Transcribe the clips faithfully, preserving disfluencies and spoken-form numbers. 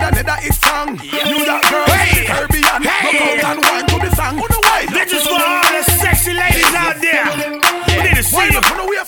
another hit song. New York girl, Caribbean, go out and wine to the song. This is for all the sexy ladies out there. We need to see you.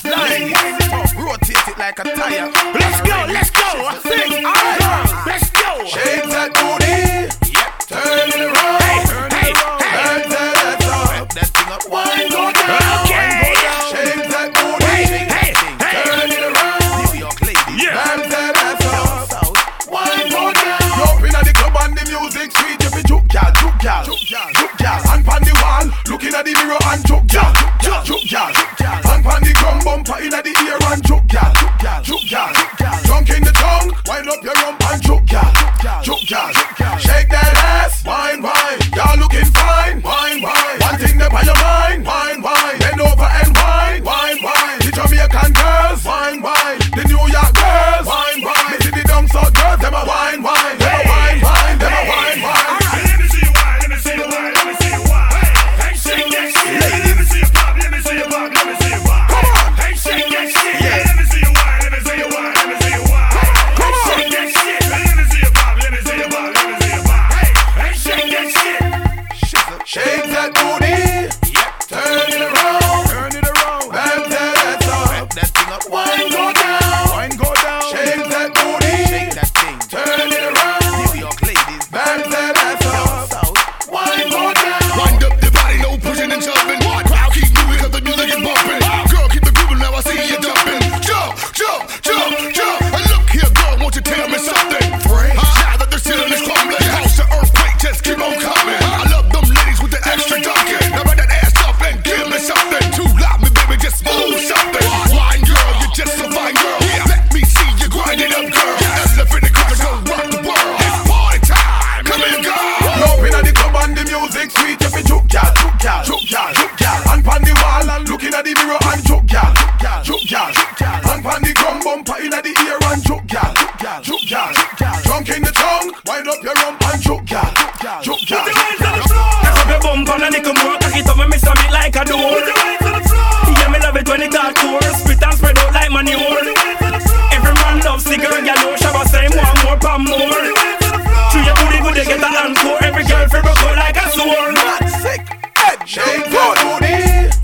Rotate it like a tire. Let's go, let's go. Sing, alright, let's go. Shake that booty, turn it around. Hey, hey, hey. Turn that thing up, wine go down. Okay. Shake that booty, Hey, hey, hey. turn it around. New York ladies, Yeah. turn that ass up. Wine go down. You up inna the club and the music sweet. You be juke gal, juke gal, juke gal. Hand pon the wall, looking at the mirror and juke gal, juke gal. Hand pon the drum bumper inna the ear and juke gal, juke gal. Drunk in the tongue, wind up your rump and juke gal, juke gal. Shake that ass, wine, wine. Y'all looking fine, wine, wine. One thing that on your mind, wine, wine. Bend over and wine, wine, wine. The Jamaican girls, wine, wine. The New York girls, wine, wine. The city down south girls, them a wine, wine. Them a wine, wine. Them a wine, wine. Let me see you wine, let me see you wine, let me see you wine. Hey, shake that shit. Let me see you pop, let me see you pop, let me see you wine. Come on. Hey, shake that shit. Yes. Let me see you wine, let me see you wine, let me see you wine. Come on. Shake that shit. Let me see you pop, let me see you pop, let me see you wine. Hey, shake that shit. Shake that booty, turn it around, turn it around. Back that ass up, that thing up. Wine go down, wine go down. Shake that booty, shake that thing. Turn it around. New York ladies, back that ass up. Wine go down. Wind up the body, no pushing and shoving. Crowd keep moving 'cause the music is bumping. Girl, keep the grooving, now I see you jumping. Jump, jump, jump, jump. And look here, girl, won't you tell me something? Now that the ceiling is crumbling, house to earthquake, just keep on coming. I love them ladies with the extra dunking. Now run that ass up and give me something. Too loud, me baby, just move something. Wine girl, you're just a fine girl. Let me see you grind it up, girl. Elephant in the cooker, go rock the world. It's party time, come in, girl. Up inna the club and the music sweet. You be juke gal, juke gal, juke gal, juke gal. Hand pon the wall and looking at the mirror and juke gal, juke gal, juke gal. Hand pon the drum bumper inna the ear and juke gal, juke gal. Drunk in the tongue, wind up your rump and juke gal, juke gal. Cock up your bump and a little more. Cock it up and mix it like a door. Yeah, me love it when it hardcore. Spit and spread out like manure. Every man loves the girl, girl, Shabba say more, more, pam more. Through your booty, good, you get the encore. Every girl feel broke out like a sword. Not sick, head shake that booty,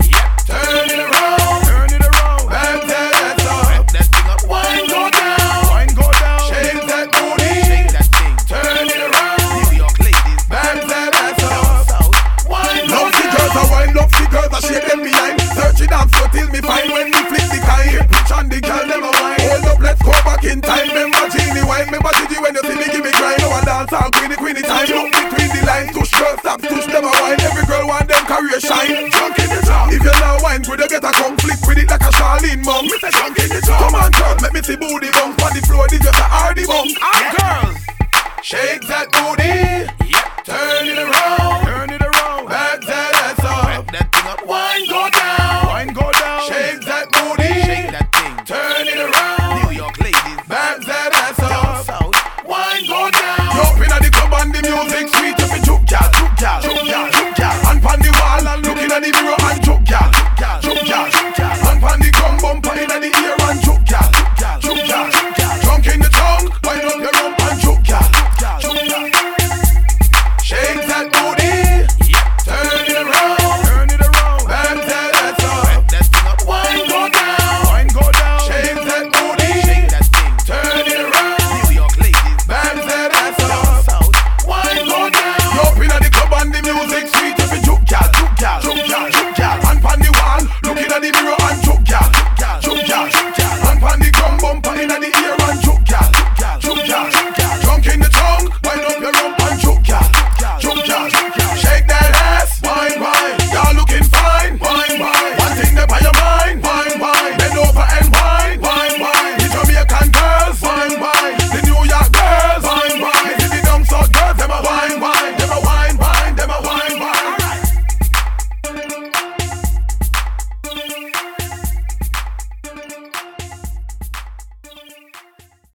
turn it around, turn it around. Back that ass up, that thing up. Wine go down, wine go down. Shake that booty, shake that thing. Turn it around. New York ladies, back that ass up. Wine go down. Love the girls, I wine, love the girls, I shake them behind. Search it down, so till me find when me flip the kind. Hit pitch and the girl never wine. Hold up, let's go back in time. Remember Genie wine, remember Gigi when you see me give me grind. No one dance all queenie, queenie time. Look between the lines, tush girls, stop, tush never wine. Every girl want them career shine. Junk in the top. If you now wine, could you get a conflict with it like a Charlene mom? Me say junk in the top. Come on, girl, let me see booty bump on the floor. This just a hardy bump. Ah, girls, shake that booty, turn it around, turn it around. Back that ass up, that thing up. Wine go down, wine go down. Shake that booty, shake that thing. Turn it around. New York ladies, back that ass up. Wine go down. You up inna the club and the music sweet. You be juke gal, juke gal.